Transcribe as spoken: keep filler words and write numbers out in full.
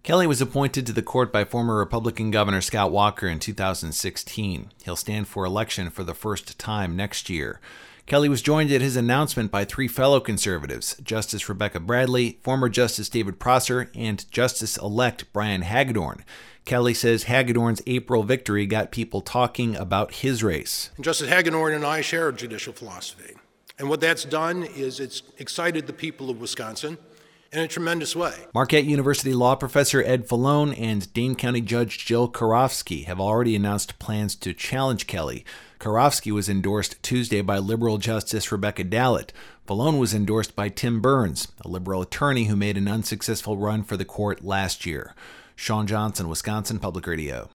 Kelly was appointed to the court by former Republican Governor Scott Walker in two thousand sixteen. He'll stand for election for the first time next year. Kelly was joined at his announcement by three fellow conservatives, Justice Rebecca Bradley, former Justice David Prosser, and Justice-elect Brian Hagedorn. Kelly says Hagedorn's April victory got people talking about his race. Justice Hagedorn and I share a judicial philosophy. And what that's done is it's excited the people of Wisconsin in a tremendous way. Marquette University law professor Ed Falone and Dane County Judge Jill Karofsky have already announced plans to challenge Kelly. Karofsky was endorsed Tuesday by liberal Justice Rebecca Dallet. Falone was endorsed by Tim Burns, a liberal attorney who made an unsuccessful run for the court last year. Sean Johnson, Wisconsin Public Radio.